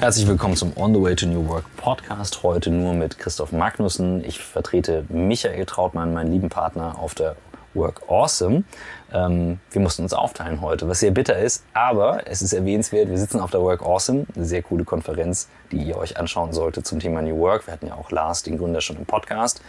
Herzlich willkommen zum On the Way to New Work Podcast. Heute nur mit Christoph Magnussen. Ich vertrete Michael Trautmann, meinen lieben Partner auf der Work Awesome. Wir mussten uns aufteilen heute, was sehr bitter ist, aber es ist erwähnenswert. Wir sitzen auf der Work Awesome, eine sehr coole Konferenz, die ihr euch anschauen solltet zum Thema New Work. Wir hatten ja auch Lars, den Gründer, schon im Podcast.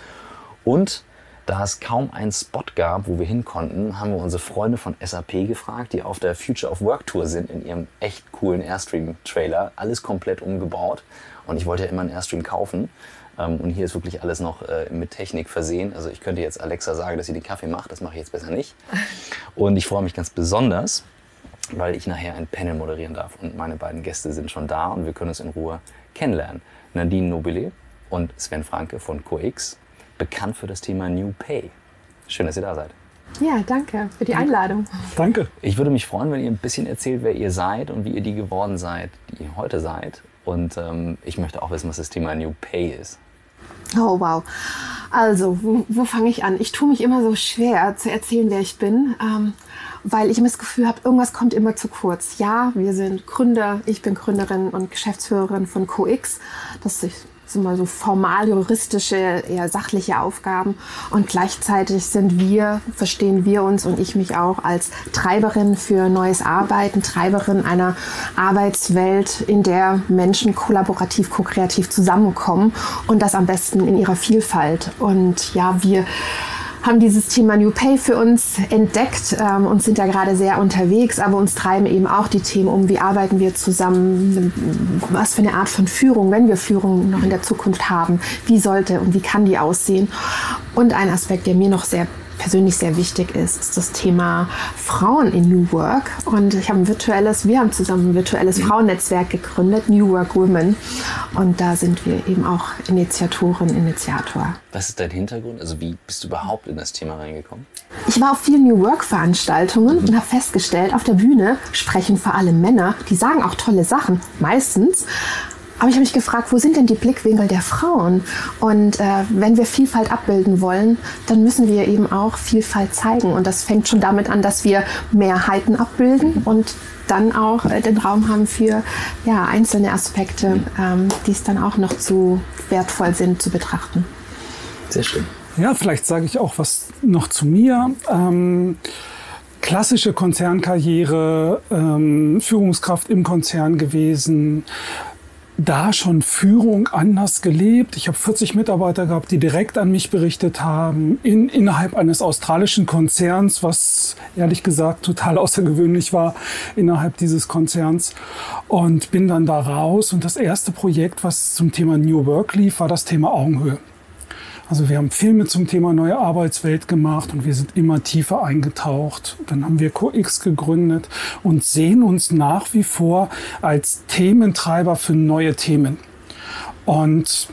Und da es kaum einen Spot gab, wo wir hin konnten, haben wir unsere Freunde von SAP gefragt, die auf der Future of Work Tour sind, in ihrem echt coolen Airstream-Trailer. Alles komplett umgebaut. Und ich wollte ja immer einen Airstream kaufen. Und hier ist wirklich alles noch mit Technik versehen. Also ich könnte jetzt Alexa sagen, dass sie den Kaffee macht. Das mache ich jetzt besser nicht. Und ich freue mich ganz besonders, weil ich nachher ein Panel moderieren darf. Und meine beiden Gäste sind schon da und wir können uns in Ruhe kennenlernen. Nadine Nobile und Sven Franke von CoX, bekannt für das Thema New Pay. Schön, dass ihr da seid. Ja, danke für die Einladung. Danke. Ich würde mich freuen, wenn ihr ein bisschen erzählt, wer ihr seid und wie ihr die geworden seid, die ihr heute seid. Und ich möchte auch wissen, was das Thema New Pay ist. Oh, wow. Also, wo fange ich an? Ich tue mich immer so schwer zu erzählen, wer ich bin, weil ich immer das Gefühl habe, irgendwas kommt immer zu kurz. Ja, wir sind Gründer, ich bin Gründerin und Geschäftsführerin von CoX. Das ist immer so formal juristische, eher sachliche Aufgaben. Und gleichzeitig verstehen wir uns und ich mich auch als Treiberin für neues Arbeiten, Treiberin einer Arbeitswelt, in der Menschen kollaborativ, ko-kreativ zusammenkommen und das am besten in ihrer Vielfalt. Und ja, wir haben dieses Thema New Pay für uns entdeckt und sind da gerade sehr unterwegs, aber uns treiben eben auch die Themen um, wie arbeiten wir zusammen, was für eine Art von Führung, wenn wir Führung noch in der Zukunft haben, wie sollte und wie kann die aussehen. Und ein Aspekt, der mir noch persönlich sehr wichtig ist das Thema Frauen in New Work. Und wir haben zusammen ein virtuelles Frauennetzwerk gegründet, New Work Women. Und da sind wir eben auch Initiator. Was ist dein Hintergrund? Also wie bist du überhaupt in das Thema reingekommen? Ich war auf vielen New Work Veranstaltungen und habe festgestellt, auf der Bühne sprechen vor allem Männer, die sagen auch tolle Sachen, meistens. Aber ich habe mich gefragt, wo sind denn die Blickwinkel der Frauen? Und wenn wir Vielfalt abbilden wollen, dann müssen wir eben auch Vielfalt zeigen. Und das fängt schon damit an, dass wir Mehrheiten abbilden und dann auch den Raum haben für einzelne Aspekte, die es dann auch noch zu wertvoll sind zu betrachten. Sehr schön. Ja, vielleicht sage ich auch was noch zu mir. Klassische Konzernkarriere, Führungskraft im Konzern gewesen, da schon Führung anders gelebt. Ich habe 40 Mitarbeiter gehabt, die direkt an mich berichtet haben, innerhalb eines australischen Konzerns, was ehrlich gesagt total außergewöhnlich war innerhalb dieses Konzerns. Und bin dann da raus und das erste Projekt, was zum Thema New Work lief, war das Thema Augenhöhe. Also wir haben Filme zum Thema neue Arbeitswelt gemacht und wir sind immer tiefer eingetaucht. Dann haben wir CoX gegründet und sehen uns nach wie vor als Thementreiber für neue Themen. Und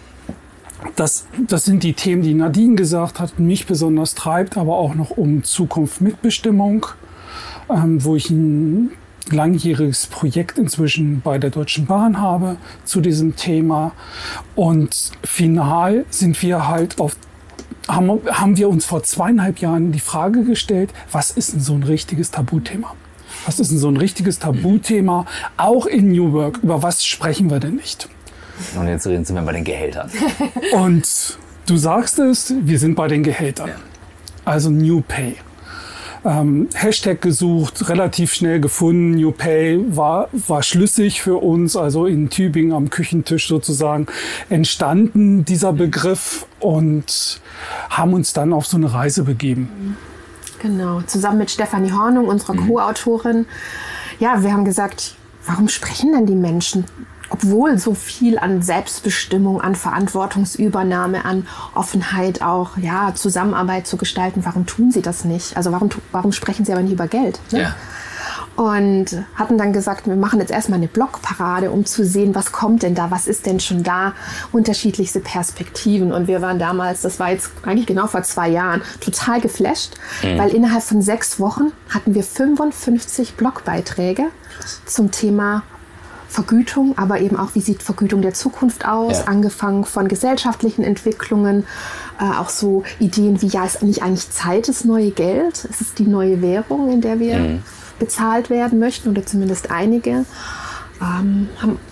das sind die Themen, die Nadine gesagt hat, mich besonders treibt, aber auch noch um Zukunft Mitbestimmung, wo ich ein langjähriges Projekt inzwischen bei der Deutschen Bahn habe zu diesem Thema. Und final sind wir haben wir uns vor 2,5 Jahren die Frage gestellt, was ist denn so ein richtiges Tabuthema? Was ist denn so ein richtiges Tabuthema, auch in New Work? Über was sprechen wir denn nicht? Und jetzt sind wir bei den Gehältern. Und du sagst es, wir sind bei den Gehältern. Ja. Also New Pay. Hashtag gesucht, relativ schnell gefunden. New Pay war schlüssig für uns, also in Tübingen am Küchentisch sozusagen entstanden, dieser Begriff, und haben uns dann auf so eine Reise begeben. Genau, zusammen mit Stefanie Hornung, unserer Co-Autorin. Ja, wir haben gesagt, warum sprechen denn die Menschen, obwohl so viel an Selbstbestimmung, an Verantwortungsübernahme, an Offenheit auch, Zusammenarbeit zu gestalten, warum tun sie das nicht? Also warum sprechen sie aber nicht über Geld? Ne? Ja. Und hatten dann gesagt, wir machen jetzt erstmal eine Blogparade, um zu sehen, was kommt denn da, was ist denn schon da, unterschiedlichste Perspektiven. Und wir waren damals, das war jetzt eigentlich genau vor 2 Jahren, total geflasht, weil innerhalb von 6 Wochen hatten wir 55 Blogbeiträge zum Thema Vergütung, aber eben auch, wie sieht Vergütung der Zukunft aus, angefangen von gesellschaftlichen Entwicklungen, auch so Ideen wie, ist nicht eigentlich Zeit das neue Geld? Ist es die neue Währung, in der wir bezahlt werden möchten, oder zumindest einige? Haben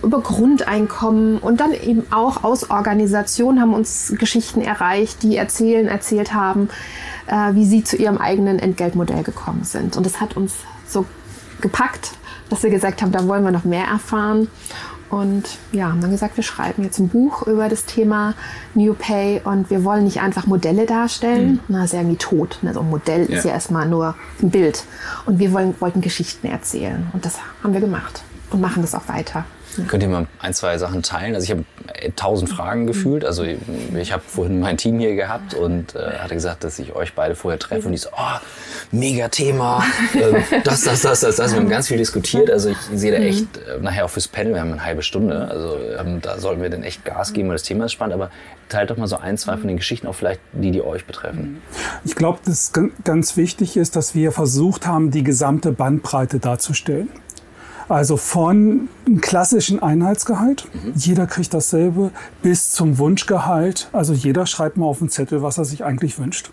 über Grundeinkommen und dann eben auch aus Organisationen haben uns Geschichten erreicht, die erzählt haben, wie sie zu ihrem eigenen Entgeltmodell gekommen sind. Und das hat uns so gepackt, dass wir gesagt haben, da wollen wir noch mehr erfahren. Und ja, haben dann gesagt, wir schreiben jetzt ein Buch über das Thema New Pay und wir wollen nicht einfach Modelle darstellen. Na, ist ja irgendwie tot. Ne? So ein Modell ist ja erstmal nur ein Bild. Und wir wollten Geschichten erzählen. Und das haben wir gemacht und machen das auch weiter. Könnt ihr mal ein, zwei Sachen teilen? Also ich habe 1000 Fragen gefühlt. Also ich habe vorhin mein Team hier gehabt und hatte gesagt, dass ich euch beide vorher treffe. Und die so, oh, mega Thema, das. Wir haben ganz viel diskutiert. Also ich sehe da echt nachher auch fürs Panel, wir haben eine halbe Stunde. Also da sollten wir dann echt Gas geben, weil das Thema ist spannend. Aber teilt doch mal so ein, zwei von den Geschichten, auch vielleicht die euch betreffen. Ich glaube, dass ganz wichtig ist, dass wir versucht haben, die gesamte Bandbreite darzustellen. Also von einem klassischen Einheitsgehalt, jeder kriegt dasselbe, bis zum Wunschgehalt. Also jeder schreibt mal auf den Zettel, was er sich eigentlich wünscht.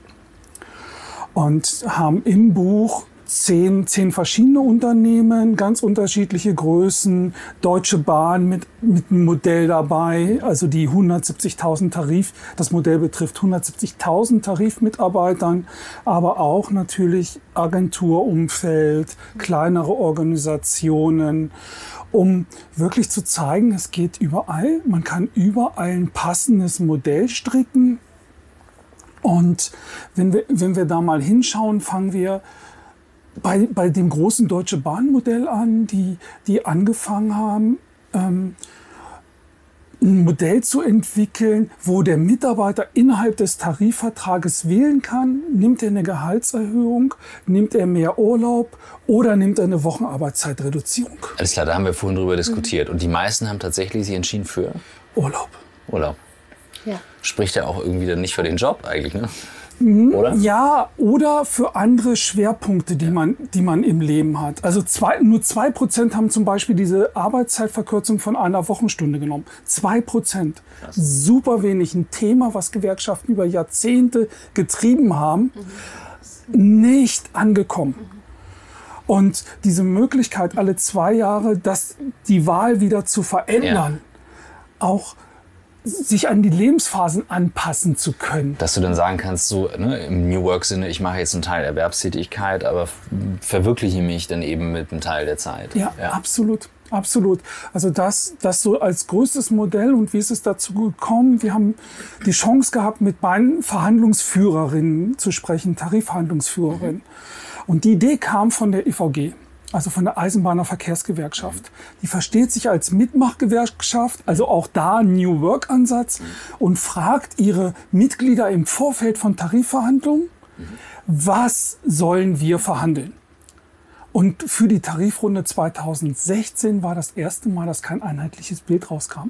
Und haben im Buch 10 verschiedene Unternehmen, ganz unterschiedliche Größen, Deutsche Bahn mit einem Modell dabei, also die 170.000 Tarif, das Modell betrifft 170.000 Tarifmitarbeitern, aber auch natürlich Agenturumfeld, kleinere Organisationen, um wirklich zu zeigen, es geht überall, man kann überall ein passendes Modell stricken. Und wenn wir da mal hinschauen, fangen wir bei dem großen Deutsche Bahn-Modell an, die angefangen haben, ein Modell zu entwickeln, wo der Mitarbeiter innerhalb des Tarifvertrages wählen kann, nimmt er eine Gehaltserhöhung, nimmt er mehr Urlaub oder nimmt er eine Wochenarbeitszeitreduzierung. Alles klar, da haben wir vorhin drüber diskutiert. Und die meisten haben tatsächlich sich entschieden für Urlaub. Ja. Spricht ja auch irgendwie dann nicht für den Job eigentlich, ne? Oder? Ja, oder für andere Schwerpunkte, die man im Leben hat. Also nur 2% haben zum Beispiel diese Arbeitszeitverkürzung von einer Wochenstunde genommen. 2%. Super wenig. Ein Thema, was Gewerkschaften über Jahrzehnte getrieben haben, nicht angekommen. Und diese Möglichkeit, alle 2 Jahre die Wahl wieder zu verändern, auch sich an die Lebensphasen anpassen zu können. Dass du dann sagen kannst, so im New Work-Sinne, ich mache jetzt einen Teil Erwerbstätigkeit, aber verwirkliche mich dann eben mit einem Teil der Zeit. Ja. Absolut. Absolut. Also das so als größtes Modell. Und wie ist es dazu gekommen? Wir haben die Chance gehabt, mit beiden Verhandlungsführerinnen zu sprechen, Tarifverhandlungsführerinnen. Und die Idee kam von der EVG. Also von der Eisenbahnerverkehrsgewerkschaft. Die versteht sich als Mitmachgewerkschaft, also auch da New Work-Ansatz und fragt ihre Mitglieder im Vorfeld von Tarifverhandlungen, was sollen wir verhandeln? Und für die Tarifrunde 2016 war das erste Mal, dass kein einheitliches Bild rauskam.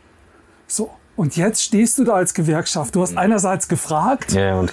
So. Und jetzt stehst du da als Gewerkschaft. Du hast einerseits gefragt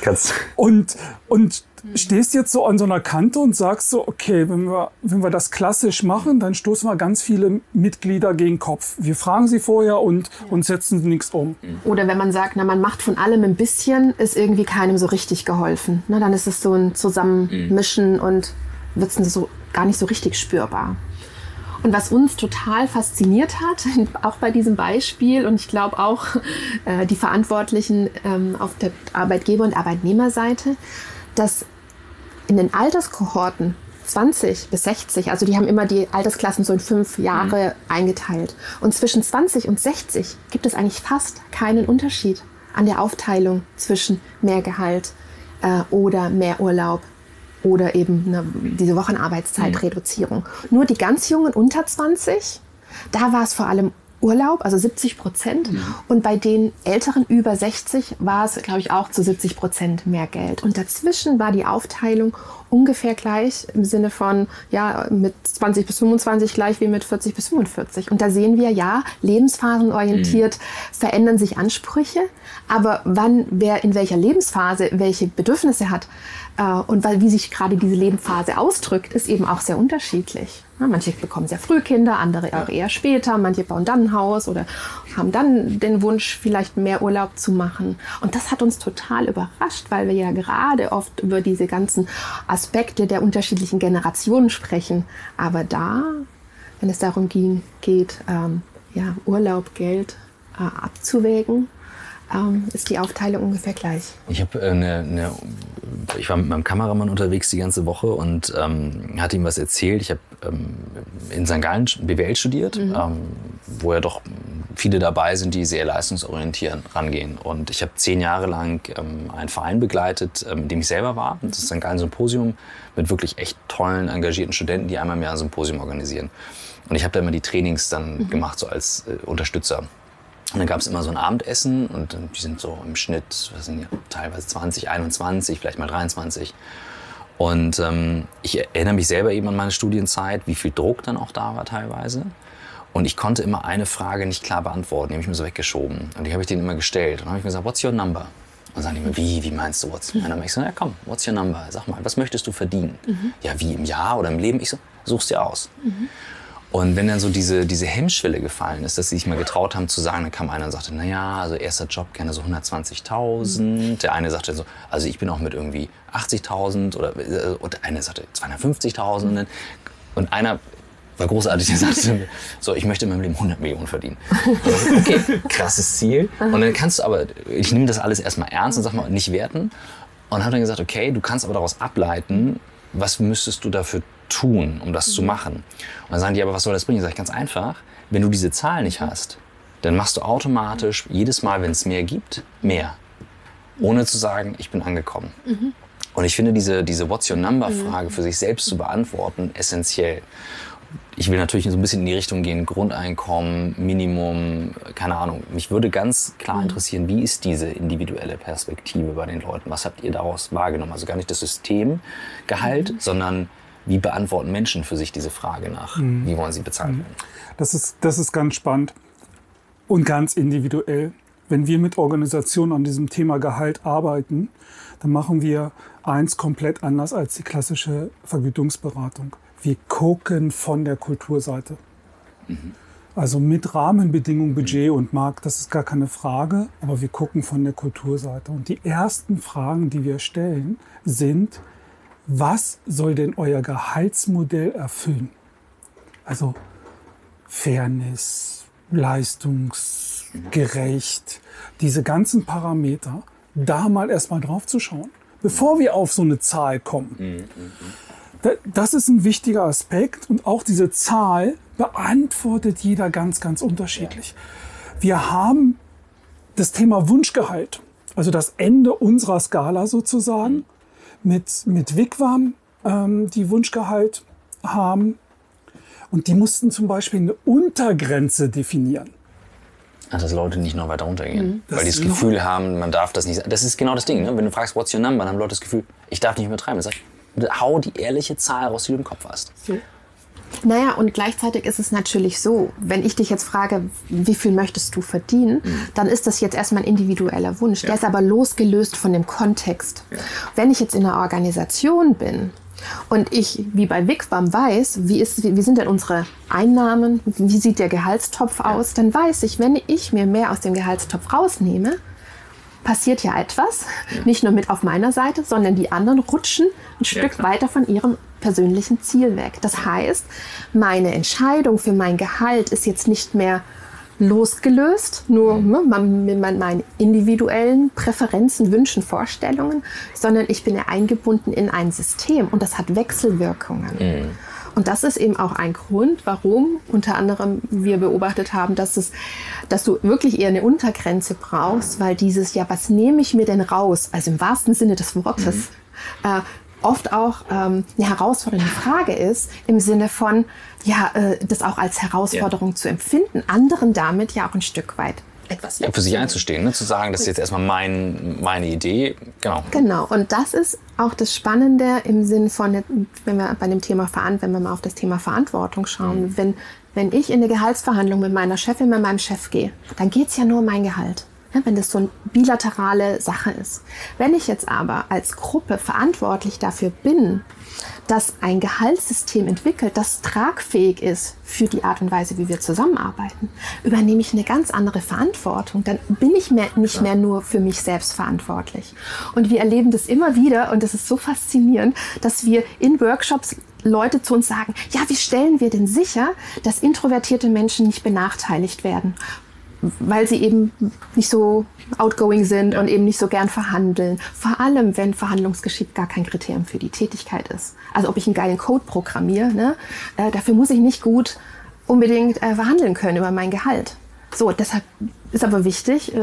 und stehst jetzt so an so einer Kante und sagst so, okay, wenn wir das klassisch machen, dann stoßen wir ganz viele Mitglieder gegen den Kopf. Wir fragen sie vorher und setzen nichts um. Oder wenn man sagt, man macht von allem ein bisschen, ist irgendwie keinem so richtig geholfen. Dann ist es so ein Zusammenmischen und wird es so gar nicht so richtig spürbar. Und was uns total fasziniert hat, auch bei diesem Beispiel, und ich glaube auch die Verantwortlichen auf der Arbeitgeber- und Arbeitnehmerseite, dass in den Alterskohorten 20 bis 60, also die haben immer die Altersklassen so in 5 Jahre eingeteilt. Und zwischen 20 und 60 gibt es eigentlich fast keinen Unterschied an der Aufteilung zwischen mehr Gehalt oder mehr Urlaub oder eben diese Wochenarbeitszeitreduzierung. Nur die ganz Jungen unter 20, da war es vor allem Urlaub, also 70%. Und bei den Älteren über 60 war es, glaube ich, auch zu 70% mehr Geld. Und dazwischen war die Aufteilung ungefähr gleich im Sinne von, mit 20 bis 25 gleich wie mit 40 bis 45. Und da sehen wir, lebensphasenorientiert verändern sich Ansprüche. Aber wer in welcher Lebensphase welche Bedürfnisse hat und wie sich gerade diese Lebensphase ausdrückt, ist eben auch sehr unterschiedlich. Manche bekommen sehr früh Kinder, andere auch eher später. Manche bauen dann ein Haus oder haben dann den Wunsch, vielleicht mehr Urlaub zu machen. Und das hat uns total überrascht, weil wir ja gerade oft über diese ganzen Aspekte der unterschiedlichen Generationen sprechen. Aber da, wenn es darum geht, Urlaub, Geld abzuwägen, ist die Aufteilung ungefähr gleich. Ich war mit meinem Kameramann unterwegs die ganze Woche und hatte ihm was erzählt. Ich habe in St. Gallen BWL studiert, wo ja doch viele dabei sind, die sehr leistungsorientiert rangehen. Und ich habe 10 Jahre lang einen Verein begleitet, in dem ich selber war. Das ist St. Gallen Symposium mit wirklich echt tollen, engagierten Studenten, die einmal im Jahr ein Symposium organisieren. Und ich habe da immer die Trainings dann gemacht, so als Unterstützer. Und dann gab es immer so ein Abendessen und die sind so im Schnitt, was sind die, teilweise 20, 21, vielleicht mal 23. Und ich erinnere mich selber eben an meine Studienzeit, wie viel Druck dann auch da war teilweise. Und ich konnte immer eine Frage nicht klar beantworten, die habe ich mir so weggeschoben. Und die habe ich denen immer gestellt. Und dann habe ich mir gesagt, what's your number? Und dann sagen die mir, wie meinst du, what's your number? Ich so, ja komm, what's your number? Sag mal, was möchtest du verdienen? Ja, wie im Jahr oder im Leben? Ich so, such's dir aus. Und wenn dann so diese Hemmschwelle gefallen ist, dass sie sich mal getraut haben zu sagen, dann kam einer und sagte, naja, also erster Job gerne so 120.000. Der eine sagte so, also ich bin auch mit irgendwie 80.000 und der eine sagte 250.000. Und einer war großartig, der sagte so, ich möchte in meinem Leben 100 Millionen verdienen. Okay, krasses Ziel. Und dann kannst du aber, ich nehme das alles erstmal ernst und sag mal, nicht werten. Und habe dann gesagt, okay, du kannst aber daraus ableiten, was müsstest du dafür tun, um das zu machen. Und dann sagen die, aber was soll das bringen? Ich sage, ganz einfach, wenn du diese Zahl nicht hast, dann machst du automatisch jedes Mal, wenn es mehr gibt, mehr. Ohne zu sagen, ich bin angekommen. Und ich finde diese What's your number Frage für sich selbst zu beantworten essentiell. Ich will natürlich so ein bisschen in die Richtung gehen, Grundeinkommen, Minimum, keine Ahnung. Mich würde ganz klar interessieren, wie ist diese individuelle Perspektive bei den Leuten? Was habt ihr daraus wahrgenommen? Also gar nicht das Systemgehalt, sondern wie beantworten Menschen für sich diese Frage nach? Wie wollen sie bezahlt werden? Das ist ganz spannend und ganz individuell. Wenn wir mit Organisationen an diesem Thema Gehalt arbeiten, dann machen wir eins komplett anders als die klassische Vergütungsberatung. Wir gucken von der Kulturseite. Also mit Rahmenbedingungen, Budget und Markt, das ist gar keine Frage, aber wir gucken von der Kulturseite. Und die ersten Fragen, die wir stellen, sind, was soll denn euer Gehaltsmodell erfüllen? Also Fairness, leistungsgerecht, diese ganzen Parameter, da mal erstmal drauf zu schauen, bevor wir auf so eine Zahl kommen. Das ist ein wichtiger Aspekt und auch diese Zahl beantwortet jeder ganz, ganz unterschiedlich. Wir haben das Thema Wunschgehalt, also das Ende unserer Skala sozusagen, mit Wigwam, die Wunschgehalt haben. Und die mussten zum Beispiel eine Untergrenze definieren. Ach, dass Leute nicht noch weiter runtergehen. Weil die das Gefühl haben, man darf das nicht. Das ist genau das Ding. Ne? Wenn du fragst, what's your number, dann haben Leute das Gefühl, ich darf nicht übertreiben. Dann sag ich, hau die ehrliche Zahl raus, die du im Kopf hast. Naja, und gleichzeitig ist es natürlich so, wenn ich dich jetzt frage, wie viel möchtest du verdienen, dann ist das jetzt erstmal ein individueller Wunsch. Der ist aber losgelöst von dem Kontext. Wenn ich jetzt in einer Organisation bin und ich, wie bei Wigwam, weiß, wie sind denn unsere Einnahmen, wie sieht der Gehaltstopf aus, dann weiß ich, wenn ich mir mehr aus dem Gehaltstopf rausnehme, passiert ja etwas, nicht nur mit auf meiner Seite, sondern die anderen rutschen ein Stück weiter von ihrem persönlichen Ziel weg. Das heißt, meine Entscheidung für mein Gehalt ist jetzt nicht mehr losgelöst, nur mit meinen individuellen Präferenzen, Wünschen, Vorstellungen, sondern ich bin ja eingebunden in ein System und das hat Wechselwirkungen. Und das ist eben auch ein Grund, warum unter anderem wir beobachtet haben, dass du wirklich eher eine Untergrenze brauchst, weil dieses, ja, was nehme ich mir denn raus, also im wahrsten Sinne des Wortes, oft auch eine herausfordernde Frage ist, im Sinne von, das auch als Herausforderung zu empfinden, anderen damit ja auch ein Stück weit etwas für sich einzustehen, ne? Zu sagen, das ist jetzt erstmal meine Idee. Genau. Und das ist auch das Spannende im Sinn von, wenn wir bei dem Thema wenn wir mal auf das Thema Verantwortung schauen, wenn ich in eine Gehaltsverhandlung mit meiner Chefin, mit meinem Chef gehe, dann geht es ja nur um mein Gehalt. Ja, wenn das so eine bilaterale Sache ist. Wenn ich jetzt aber als Gruppe verantwortlich dafür bin, dass ein Gehaltssystem entwickelt, das tragfähig ist für die Art und Weise, wie wir zusammenarbeiten, übernehme ich eine ganz andere Verantwortung. Dann bin ich nicht mehr nur für mich selbst verantwortlich. Und wir erleben das immer wieder, und das ist so faszinierend, dass wir in Workshops Leute zu uns sagen, ja, wie stellen wir denn sicher, dass introvertierte Menschen nicht benachteiligt werden? Weil sie eben nicht so outgoing sind und eben nicht so gern verhandeln. Vor allem, wenn Verhandlungsgeschick gar kein Kriterium für die Tätigkeit ist. Also ob ich einen geilen Code programmiere, ne? Dafür muss ich nicht gut unbedingt verhandeln können über mein Gehalt. So, deshalb ist aber wichtig,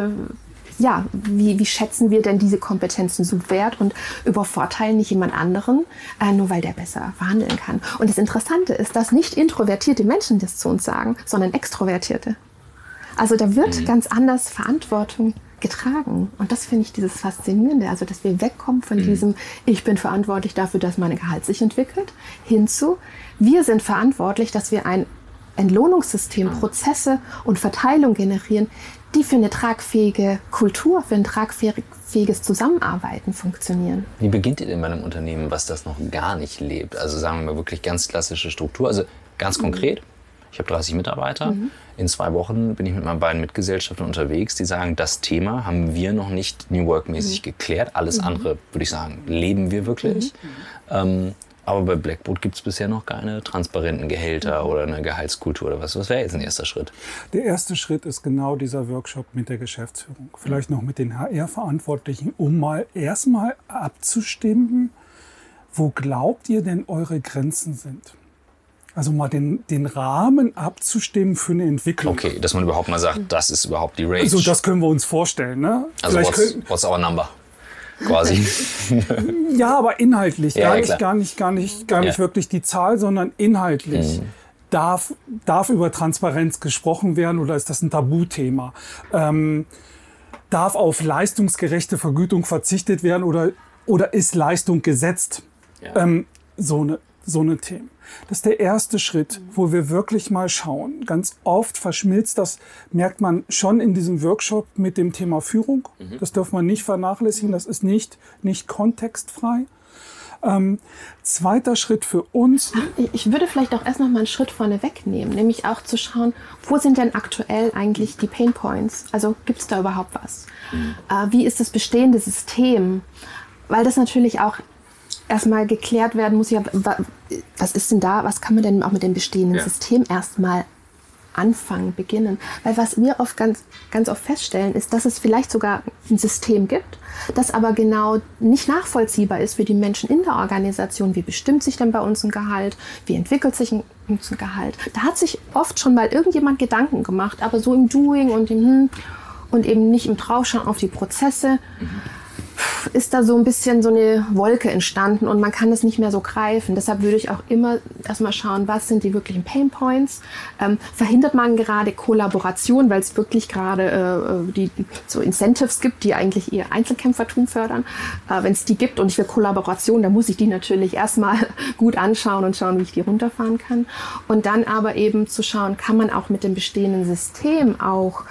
wie schätzen wir denn diese Kompetenzen so wert und übervorteilen nicht jemand anderen, nur weil der besser verhandeln kann. Und das Interessante ist, dass nicht introvertierte Menschen das zu uns sagen, sondern extrovertierte. Also da wird ganz anders Verantwortung getragen. Und das finde ich dieses Faszinierende. Also, dass wir wegkommen von diesem, ich bin verantwortlich dafür, dass mein Gehalt sich entwickelt, hinzu, wir sind verantwortlich, dass wir ein Entlohnungssystem, Prozesse und Verteilung generieren, die für eine tragfähige Kultur, für ein tragfähiges Zusammenarbeiten funktionieren. Wie beginnt ihr denn bei einem Unternehmen, was das noch gar nicht lebt? Also sagen wir mal wirklich ganz klassische Struktur. Also ganz konkret, ich habe 30 Mitarbeiter. In 2 Wochen bin ich mit meinen beiden Mitgesellschaftern unterwegs, die sagen, das Thema haben wir noch nicht New Work-mäßig geklärt. Alles andere, würde ich sagen, leben wir wirklich. Aber bei Blackboard gibt es bisher noch keine transparenten Gehälter oder eine Gehaltskultur oder was. Was wäre jetzt ein erster Schritt? Der erste Schritt ist genau dieser Workshop mit der Geschäftsführung. Vielleicht noch mit den HR-Verantwortlichen, um mal erstmal abzustimmen, wo glaubt ihr denn eure Grenzen sind? Also mal den Rahmen abzustimmen für eine Entwicklung. Okay, dass man überhaupt mal sagt, das ist überhaupt die Range. Also das können wir uns vorstellen. Ne? Also what's our number? Quasi. Ja, aber inhaltlich, Ja, gar nicht wirklich die Zahl, sondern inhaltlich. Darf über Transparenz gesprochen werden oder ist das ein Tabuthema? Darf auf leistungsgerechte Vergütung verzichtet werden oder ist Leistung gesetzt? Ja. So eine Themen. Das ist der erste Schritt, wo wir wirklich mal schauen. Ganz oft verschmilzt das, merkt man schon in diesem Workshop mit dem Thema Führung. Das darf man nicht vernachlässigen, das ist nicht kontextfrei. Zweiter Schritt für uns. Ich würde vielleicht auch erst noch mal einen Schritt vorne wegnehmen, nämlich auch zu schauen, wo sind denn aktuell eigentlich die Pain Points? Also gibt es da überhaupt was? Wie ist das bestehende System? Weil das natürlich auch erstmal geklärt werden muss, ja, was ist denn da, was kann man denn auch mit dem bestehenden System erstmal beginnen. Weil was wir oft ganz oft feststellen, ist, dass es vielleicht sogar ein System gibt, das aber genau nicht nachvollziehbar ist für die Menschen in der Organisation. Wie bestimmt sich denn bei uns ein Gehalt? Wie entwickelt sich ein Gehalt? Da hat sich oft schon mal irgendjemand Gedanken gemacht, aber so im Doing und und eben nicht im Draufschauen auf die Prozesse. Ist da so ein bisschen so eine Wolke entstanden und man kann es nicht mehr so greifen. Deshalb würde ich auch immer erstmal schauen, was sind die wirklichen Pain Points. Verhindert man gerade Kollaboration, weil es wirklich gerade so Incentives gibt, die eigentlich eher Einzelkämpfertum fördern. Wenn es die gibt und ich will Kollaboration, dann muss ich die natürlich erstmal gut anschauen und schauen, wie ich die runterfahren kann. Und dann aber eben zu schauen, kann man auch mit dem bestehenden System auch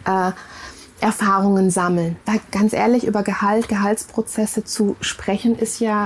Erfahrungen sammeln. Weil ganz ehrlich, über Gehaltsprozesse zu sprechen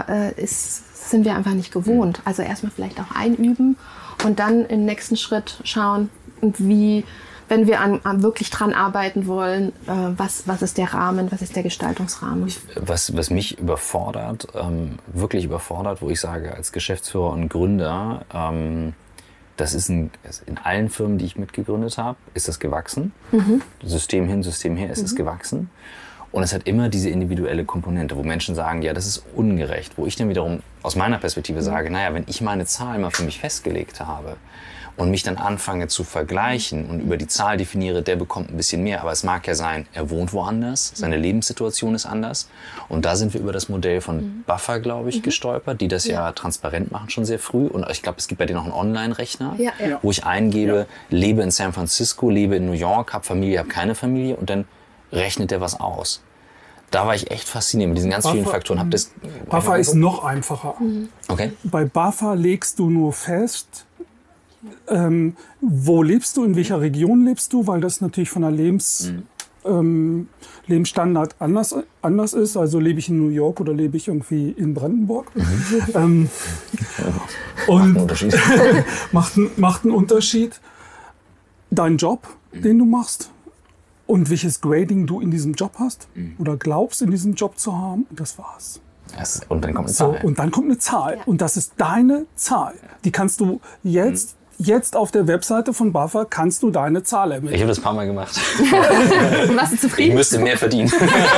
sind wir einfach nicht gewohnt. Also erstmal vielleicht auch einüben und dann im nächsten Schritt schauen, wie, wenn wir wirklich dran arbeiten wollen, was ist der Rahmen, was ist der Gestaltungsrahmen. Was mich überfordert, wirklich überfordert, wo ich sage, als Geschäftsführer und Gründer, das ist in allen Firmen, die ich mitgegründet habe, ist das gewachsen. System hin, System her, ist es gewachsen. Und es hat immer diese individuelle Komponente, wo Menschen sagen, ja, das ist ungerecht. Wo ich dann wiederum aus meiner Perspektive sage, naja, wenn ich meine Zahl mal für mich festgelegt habe und mich dann anfange zu vergleichen und über die Zahl definiere, der bekommt ein bisschen mehr. Aber es mag ja sein, er wohnt woanders, seine Lebenssituation ist anders. Und da sind wir über das Modell von Buffer, glaube ich, gestolpert, die das ja transparent machen schon sehr früh. Und ich glaube, es gibt bei denen auch einen Online-Rechner, wo ich eingebe, lebe in San Francisco, lebe in New York, habe Familie, habe keine Familie und dann rechnet der was aus. Da war ich echt fasziniert mit diesen ganz vielen Faktoren. Buffer ist noch einfacher. Okay. Bei Buffer legst du nur fest, wo lebst du, in welcher Region lebst du, weil das natürlich von der Lebensstandard anders ist. Also lebe ich in New York oder lebe ich irgendwie in Brandenburg. Und macht einen Unterschied. Dein Job, den du machst und welches Grading du in diesem Job hast oder glaubst in diesem Job zu haben, das war's. Und dann kommt eine So, Zahl. und dann kommt eine Zahl. Ja. Und das ist deine Zahl. Die kannst du jetzt auf der Webseite von BAFA kannst du deine Zahl Ich ermitteln. habe das ein paar Mal gemacht. Und warst du Ich zufrieden? müsste mehr verdienen.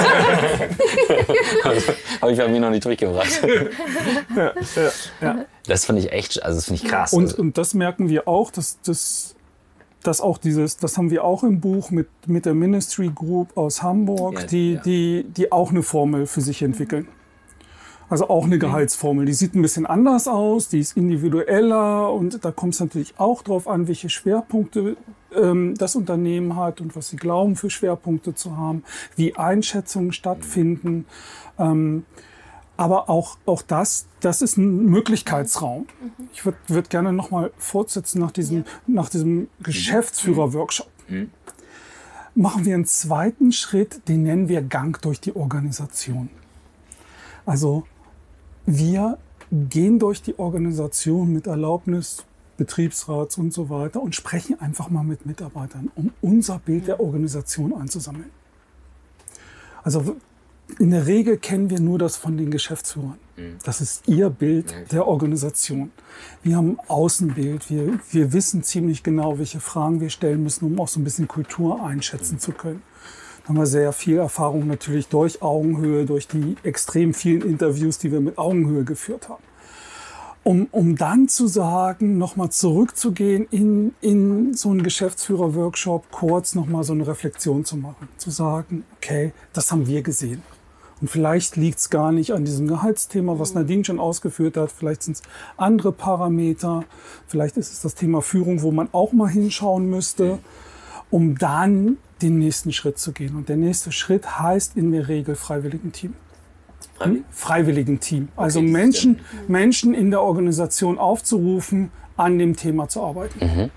Aber ich habe mich noch nicht durchgebracht. Ja. Das finde ich echt, also das finde ich krass. Und das merken wir auch, das haben wir auch im Buch mit der Ministry Group aus Hamburg, Ja, die auch eine Formel für sich entwickeln. Also auch eine Gehaltsformel. Die sieht ein bisschen anders aus, die ist individueller und da kommt es natürlich auch drauf an, welche Schwerpunkte das Unternehmen hat und was sie glauben für Schwerpunkte zu haben, wie Einschätzungen stattfinden. Aber auch das ist ein Möglichkeitsraum. Ich würde gerne noch mal fortsetzen nach diesem Geschäftsführer-Workshop. Machen wir einen zweiten Schritt, den nennen wir Gang durch die Organisation. Also wir gehen durch die Organisation mit Erlaubnis Betriebsrats und so weiter und sprechen einfach mal mit Mitarbeitern, um unser Bild der Organisation einzusammeln. Also in der Regel kennen wir nur das von den Geschäftsführern. Das ist ihr Bild der Organisation. Wir haben ein Außenbild. Wir wissen ziemlich genau, welche Fragen wir stellen müssen, um auch so ein bisschen Kultur einschätzen zu können. Da haben wir sehr viel Erfahrung natürlich durch Augenhöhe, durch die extrem vielen Interviews, die wir mit Augenhöhe geführt haben. Um dann zu sagen, nochmal zurückzugehen in so einen Geschäftsführer-Workshop, kurz nochmal so eine Reflexion zu machen. Zu sagen, okay, das haben wir gesehen. Und vielleicht liegt es gar nicht an diesem Gehaltsthema, was Nadine schon ausgeführt hat. Vielleicht sind es andere Parameter. Vielleicht ist es das Thema Führung, wo man auch mal hinschauen müsste, um dann den nächsten Schritt zu gehen. Und der nächste Schritt heißt in der Regel Freiwilligenteam. Freiwilligenteam. Also Menschen in der Organisation aufzurufen, an dem Thema zu arbeiten.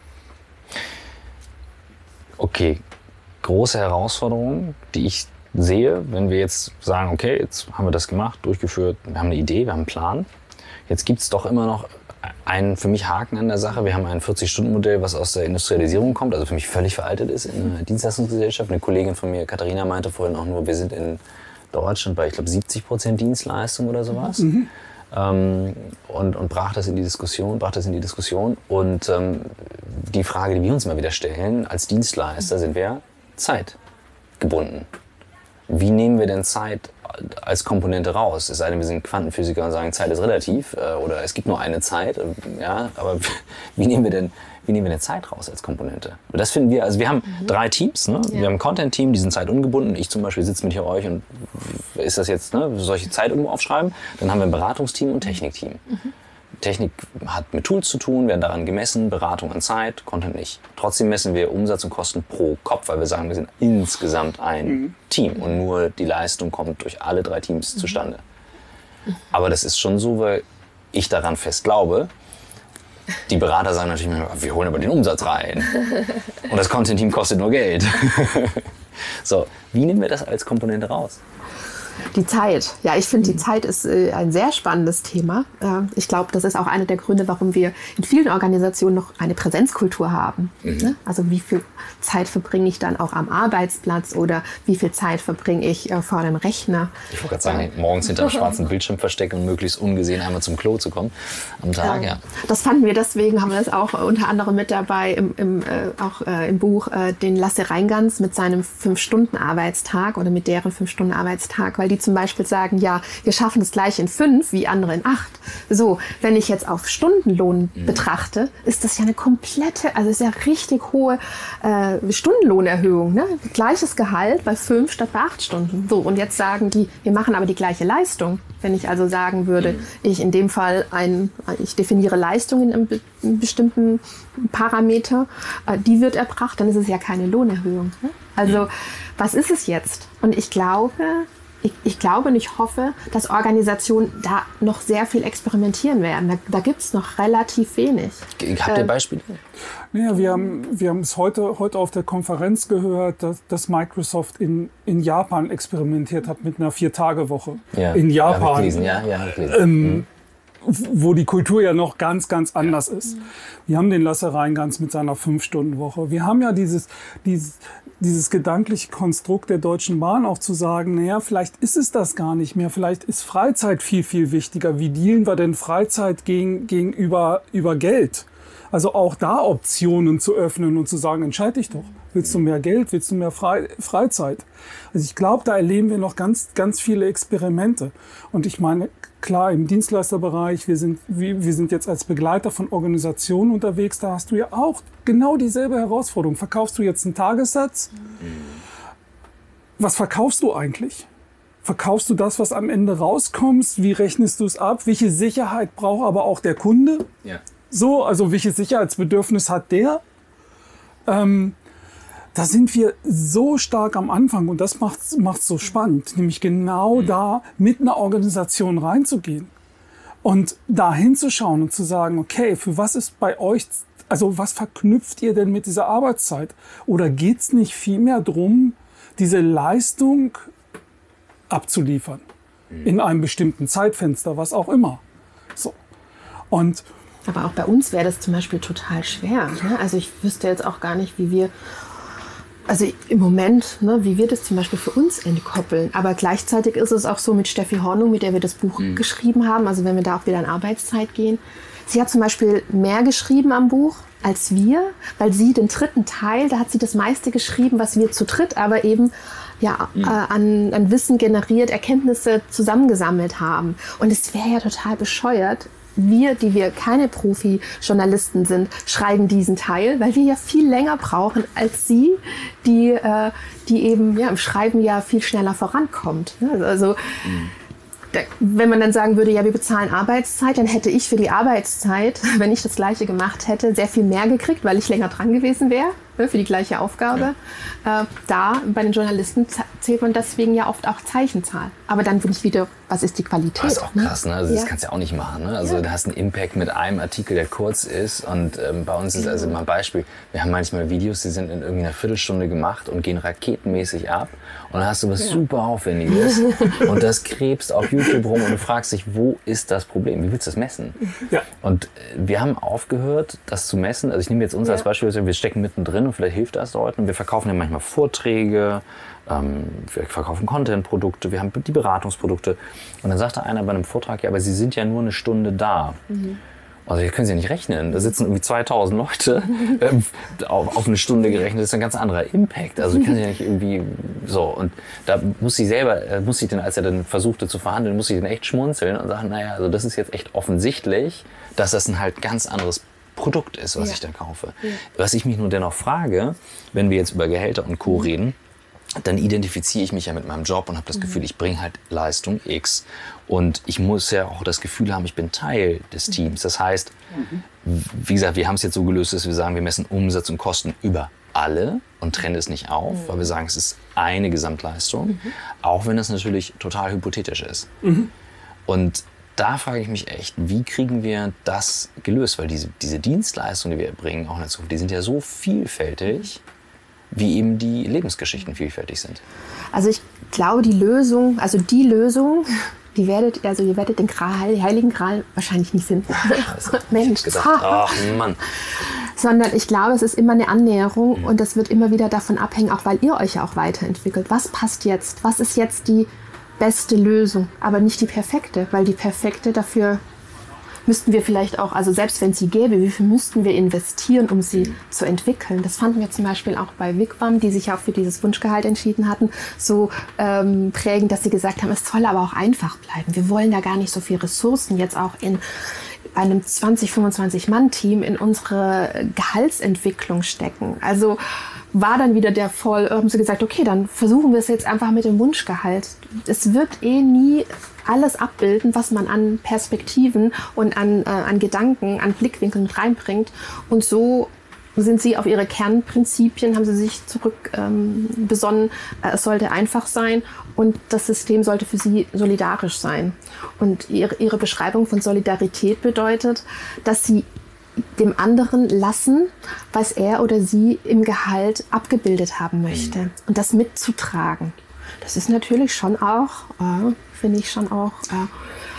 Okay, große Herausforderung, die ich sehe, wenn wir jetzt sagen, okay, jetzt haben wir das gemacht, durchgeführt, wir haben eine Idee, wir haben einen Plan. Jetzt gibt es doch immer noch einen für mich Haken an der Sache. Wir haben ein 40-Stunden-Modell, was aus der Industrialisierung kommt, also für mich völlig veraltet ist in der Dienstleistungsgesellschaft. Eine Kollegin von mir, Katharina, meinte vorhin auch nur, wir sind in Deutschland bei, ich glaube, 70% Dienstleistung oder sowas. Und brach das in die Diskussion. Und die Frage, die wir uns immer wieder stellen, als Dienstleister sind wir zeitgebunden. Wie nehmen wir denn Zeit als Komponente raus? Es sei denn, wir sind Quantenphysiker und sagen, Zeit ist relativ oder es gibt nur eine Zeit. Ja, aber wie nehmen wir denn Zeit raus als Komponente? Das finden wir, also wir haben 3 Teams. Ne? Ja. Wir haben ein Content-Team, die sind zeitungebunden. Ich zum Beispiel sitze mit hier euch und ist das jetzt, ne, solche Zeit irgendwo aufschreiben? Dann haben wir ein Beratungsteam und ein Technikteam. Technik hat mit Tools zu tun, werden daran gemessen, Beratung an Zeit, Content nicht. Trotzdem messen wir Umsatz und Kosten pro Kopf, weil wir sagen, wir sind insgesamt ein Team und nur die Leistung kommt durch alle 3 Teams zustande. Aber das ist schon so, weil ich daran fest glaube, die Berater sagen natürlich, wir holen aber den Umsatz rein und das Content-Team kostet nur Geld. So, wie nehmen wir das als Komponente raus? Die Zeit. Ja, ich finde, die Zeit ist ein sehr spannendes Thema. Ich glaube, das ist auch einer der Gründe, warum wir in vielen Organisationen noch eine Präsenzkultur haben. Ne? Also wie viel Zeit verbringe ich dann auch am Arbeitsplatz oder wie viel Zeit verbringe ich vor dem Rechner. Ich wollte gerade sagen, morgens hinter einem schwarzen Bildschirm verstecken und möglichst ungesehen einmal zum Klo zu kommen am Tag. Ja. Das fanden wir, deswegen haben wir das auch unter anderem mit dabei im Buch, den Lasse Reingans mit seinem 5-Stunden-Arbeitstag oder mit deren 5-Stunden-Arbeitstag, weil die zum Beispiel sagen, ja, wir schaffen das gleich in 5 wie andere in 8. So, wenn ich jetzt auf Stundenlohn betrachte, ist das ja eine komplette, also ist ja richtig hohe Stundenlohnerhöhung. Ne? Gleiches Gehalt bei 5 statt bei 8 Stunden. So, und jetzt sagen die, wir machen aber die gleiche Leistung. Wenn ich also sagen würde, ich in dem Fall ich definiere Leistung in einem bestimmten Parameter, die wird erbracht, dann ist es ja keine Lohnerhöhung. Ne? Also, was ist es jetzt? Und ich glaube und ich hoffe, dass Organisationen da noch sehr viel experimentieren werden. Da gibt es noch relativ wenig. Habt ihr Beispiele? Naja, wir haben es heute auf der Konferenz gehört, dass Microsoft in Japan experimentiert hat mit einer 4-Tage-Woche. Ja. In Japan. Ja, wo die Kultur ja noch ganz, ganz anders ist. Wir haben den Lasse Reingans mit seiner 5-Stunden-Woche. Wir haben ja dieses gedankliche Konstrukt der Deutschen Bahn auch zu sagen, naja, vielleicht ist es das gar nicht mehr. Vielleicht ist Freizeit viel, viel wichtiger. Wie dealen wir denn Freizeit gegenüber Geld? Also auch da Optionen zu öffnen und zu sagen, entscheid dich doch. Willst du mehr Geld? Willst du mehr Freizeit? Also ich glaube, da erleben wir noch ganz, ganz viele Experimente. Und ich meine, klar, im Dienstleisterbereich, wir sind jetzt als Begleiter von Organisationen unterwegs, da hast du ja auch genau dieselbe Herausforderung. Verkaufst du jetzt einen Tagessatz? Was verkaufst du eigentlich? Verkaufst du das, was am Ende rauskommt? Wie rechnest du es ab? Welche Sicherheit braucht aber auch der Kunde? Ja. So, also welches Sicherheitsbedürfnis hat der? Da sind wir so stark am Anfang und das macht's so spannend, nämlich genau da mit einer Organisation reinzugehen und da hinzuschauen und zu sagen, okay, für was ist bei euch, also was verknüpft ihr denn mit dieser Arbeitszeit? Oder geht's nicht vielmehr drum, diese Leistung abzuliefern in einem bestimmten Zeitfenster, was auch immer? So. Und aber auch bei uns wäre das zum Beispiel total schwer. Ne? Also ich wüsste jetzt auch gar nicht, wie wir, also im Moment, ne, wie wir das zum Beispiel für uns entkoppeln. Aber gleichzeitig ist es auch so mit Steffi Hornung, mit der wir das Buch geschrieben haben, also wenn wir da auch wieder in Arbeitszeit gehen. Sie hat zum Beispiel mehr geschrieben am Buch als wir, weil sie den 3. Teil, da hat sie das meiste geschrieben, was wir zu dritt aber eben an Wissen generiert, Erkenntnisse zusammengesammelt haben. Und es wäre ja total bescheuert, wir, die wir keine Profi-Journalisten sind, schreiben diesen Teil, weil wir ja viel länger brauchen als sie, die eben im Schreiben ja viel schneller vorankommt. Also wenn man dann sagen würde, ja, wir bezahlen Arbeitszeit, dann hätte ich für die Arbeitszeit, wenn ich das Gleiche gemacht hätte, sehr viel mehr gekriegt, weil ich länger dran gewesen wäre, für die gleiche Aufgabe. Da bei den Journalisten zählt man deswegen ja oft auch Zeichenzahl. Aber dann bin ich wieder, was ist die Qualität? Das ist auch krass, ne? Also das kannst du ja auch nicht machen. Ne? Also du hast einen Impact mit einem Artikel, der kurz ist. Und bei uns ist also mal ein Beispiel, wir haben manchmal Videos, die sind in irgendwie einer Viertelstunde gemacht und gehen raketenmäßig ab. Und dann hast du was super Aufwendiges und das krebst auf YouTube rum und du fragst dich, wo ist das Problem? Wie willst du das messen? Ja. Und wir haben aufgehört, das zu messen. Also ich nehme jetzt uns als Beispiel, wir stecken mittendrin und vielleicht hilft das Leuten. Wir verkaufen ja manchmal Vorträge, wir verkaufen Content-Produkte, wir haben die Beratungsprodukte. Und dann sagte einer bei einem Vortrag, ja, aber Sie sind ja nur eine Stunde da. Also hier können Sie ja nicht rechnen. Da sitzen irgendwie 2000 Leute auf eine Stunde gerechnet. Das ist ein ganz anderer Impact. Also kann sie ja nicht irgendwie so. Und da muss sie dann, als er dann versuchte zu verhandeln, muss sie dann echt schmunzeln und sagen, naja, also das ist jetzt echt offensichtlich, dass das ein halt ganz anderes Produkt ist, was ich da kaufe. Was ich mich nur dennoch frage, wenn wir jetzt über Gehälter und Co. reden, dann identifiziere ich mich ja mit meinem Job und habe das Gefühl, ich bringe halt Leistung X. Und ich muss ja auch das Gefühl haben, ich bin Teil des Teams. Das heißt, wie gesagt, wir haben es jetzt so gelöst, dass wir sagen, wir messen Umsatz und Kosten über alle und trennen es nicht auf, weil wir sagen, es ist eine Gesamtleistung, auch wenn es natürlich total hypothetisch ist. Und da frage ich mich echt, wie kriegen wir das gelöst? Weil diese Dienstleistungen, die wir erbringen, auch in der Zukunft, die sind ja so vielfältig, wie eben die Lebensgeschichten vielfältig sind. Also ich glaube, ihr werdet den Heiligen Gral wahrscheinlich nicht finden. Mensch, ach Mann. Sondern ich glaube, es ist immer eine Annäherung und das wird immer wieder davon abhängen, auch weil ihr euch ja auch weiterentwickelt. Was passt jetzt? Was ist jetzt die beste Lösung? Aber nicht die perfekte, weil die perfekte dafür müssten wir vielleicht auch, also selbst wenn es sie gäbe, wie viel müssten wir investieren, um sie zu entwickeln? Das fanden wir zum Beispiel auch bei Wigwam, die sich auch für dieses Wunschgehalt entschieden hatten, so prägend, dass sie gesagt haben, es soll aber auch einfach bleiben. Wir wollen da gar nicht so viel Ressourcen jetzt auch in einem 20-25-Mann-Team in unsere Gehaltsentwicklung stecken. Also war dann wieder haben sie gesagt, okay, dann versuchen wir es jetzt einfach mit dem Wunschgehalt. Es wird nie alles abbilden, was man an Perspektiven und an Gedanken, an Blickwinkeln reinbringt. Und so sind sie auf ihre Kernprinzipien, haben sie sich zurück besonnen. Es sollte einfach sein und das System sollte für sie solidarisch sein. Und ihre Beschreibung von Solidarität bedeutet, dass sie dem anderen lassen, was er oder sie im Gehalt abgebildet haben möchte und das mitzutragen. Das ist natürlich schon auch, finde ich schon auch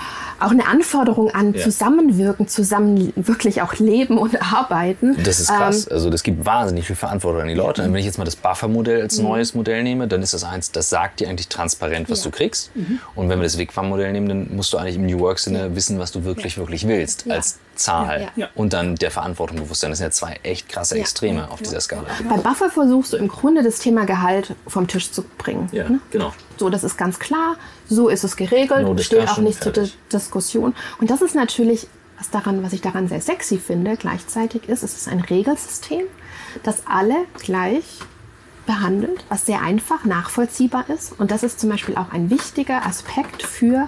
auch eine Anforderung an Zusammenwirken, zusammen wirklich auch leben und arbeiten. Das ist krass. Also das gibt wahnsinnig viel Verantwortung an die Leute. Wenn ich jetzt mal das Buffer-Modell als neues Modell nehme, dann ist das eins, das sagt dir eigentlich transparent, was du kriegst. Und wenn wir das Wigwam-Modell nehmen, dann musst du eigentlich im New Work-Sinne wissen, was du wirklich willst als Zahl. Und dann der Verantwortung bewusst sein. Das sind ja zwei echt krasse Extreme auf dieser Skala. Bei Buffer versuchst du im Grunde das Thema Gehalt vom Tisch zu bringen. Ja, genau. So, das ist ganz klar. So ist es geregelt. Steht auch nicht zur Diskussion. Und das ist natürlich was ich daran sehr sexy finde. Gleichzeitig es ist ein Regelsystem, das alle gleich behandelt, was sehr einfach nachvollziehbar ist. Und das ist zum Beispiel auch ein wichtiger Aspekt für